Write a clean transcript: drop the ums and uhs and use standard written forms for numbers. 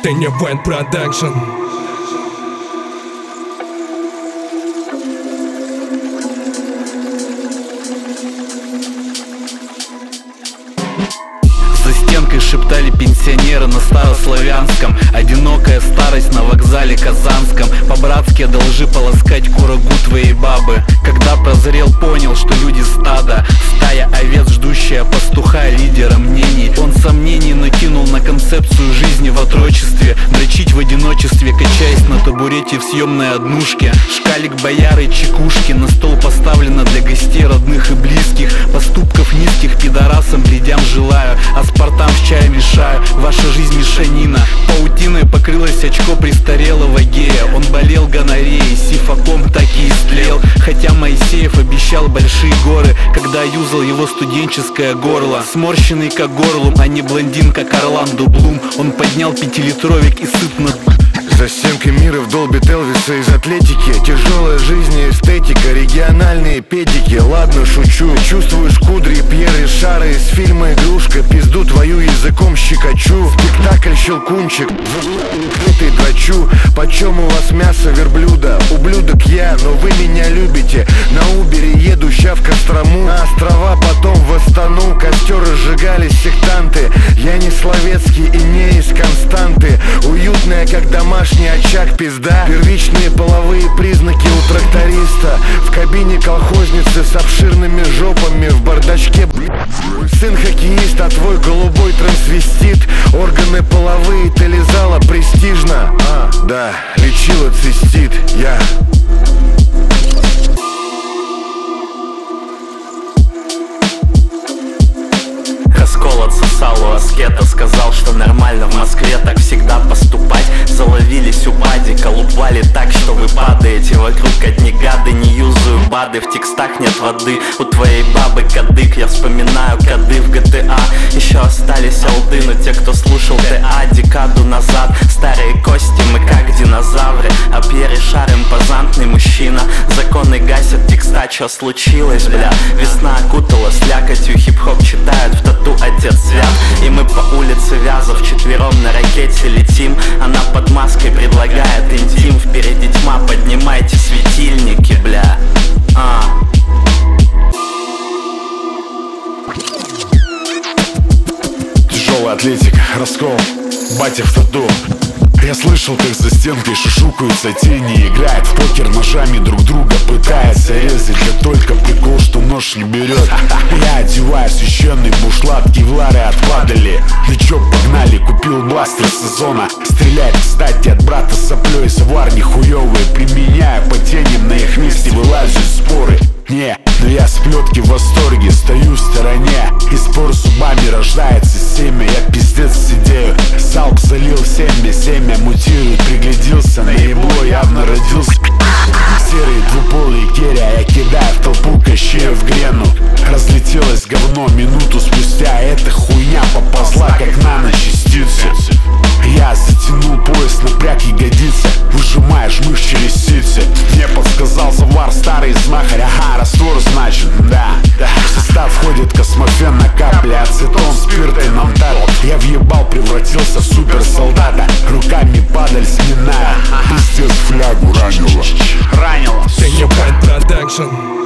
Ты не Вайн Продакшн. За стенкой шептали пенсионеры на старославянском. Одинокая старость на вокзале казанском. По-братски одолжи полоскать курагу твоей бабы. Когда прозрел, понял, что люди стада. Стая овец, ждущая пастуха, лидера мнений. Он сомнений накинул на концепцию жизни в отрочестве. Дрочить в одиночестве, качаясь на табурете в съемной однушке. Шкалик бояры, чекушки. На стол поставлено для гостей, родных и близких. Поступков низких пидорасам, блядям желаю. Аспартам в чай мешаю, ваша жизнь мешанина. Паутиной покрылось очко престарелого гея. Он болел гонореей, сифаком так и истлел. Хотя Моисеев обещал большие горы, когда юзал его студенческое горло. Сморщенный как горлум, а не блондин как Орландо Блум. Он поднял пятилитровик и сытно. За стенкой мира вдолбит Элвиса из Атлетики. Тяжелая жизнь и эстетика, региональные педики. Ладно, шучу, чувствуешь кудри Пьер Ришара из фильма «Игрушка». Пизду твою языком щекочу. Спектакль «Щелкунчик», крытый драчу. Почем у вас мясо верблюда? Ублюдок я, но вы меня любите. На Убере еду ща в Кострому. На острова потом в Астану. Костер разжигали сектанты. Я не Словецкий и не из Константы. Уютная, как домашний очаг, пизда. Первичные половые признаки у тракториста. В кабине колхозницы с обширными жопами. В бардачке сын хоккеист, а твой голубой трансвестит. Органы половые ты лизала престижно. Да, лечила цистит. Я Раскол отсосал у аскета. Сказал, что нормально в Москве так всегда поступать. Заловились у падика, лупали так, что вы падаете. Вокруг одни гады, не юзаю БАДы. В текстах нет воды, у твоей бабы кадык. Я вспоминаю коды в GTA. Еще остались олды, но те, кто слушал ТА декаду назад. Старые кости, мы как динозавры. А Пьер Ришар импозантный мужчина. Законы гасят текста, что случилось, бля? Весна окутала слякотью, хип-хоп читают в тату отец свят. И мы по улице Вязов вчетвером на ракете летим. Она под маской предлагает интим. Впереди тьма, поднимайте светильники, бля. Тяжелая атлетика, раскол, батя в тату. Я слышал, как за стенкой шушукаются тени. Играет в покер ножами, друг друга пытается резать. Да только прикол, что нож не берет. Я одеваю священный бушлат, кевлары отпадали. Ну чё, погнали, купил бластер сезона. Стреляет, кстати, от брата соплей. Савар нихуёвый, применяю по теням. На их месте вылазят споры. Не, но я с плетки в восторге, стою в стороне. Из спор зубами рождается семя. Я пиздец сидею, салк залил семя мутирует, пригляделся, на ебло явно родился. Серые двуполые керя, я кидаю в толпу Кощея в Грену. Разлетелось говно минуту спустя. Эта хуйня поползла, как наночастицы. Я затянул пояс, напряг ягодицы. Выжимаешь мышь через сицы. Мне подсказал завар старый знахарь. Ага, раствор значит, да. В состав входит космофен на капле. Ацетон, спирт и намтар. Я въебал, превратился в суперсолдата. Руками падаль сминая. Пиздец, флягу ранило. Ты не Вайн Продакшн.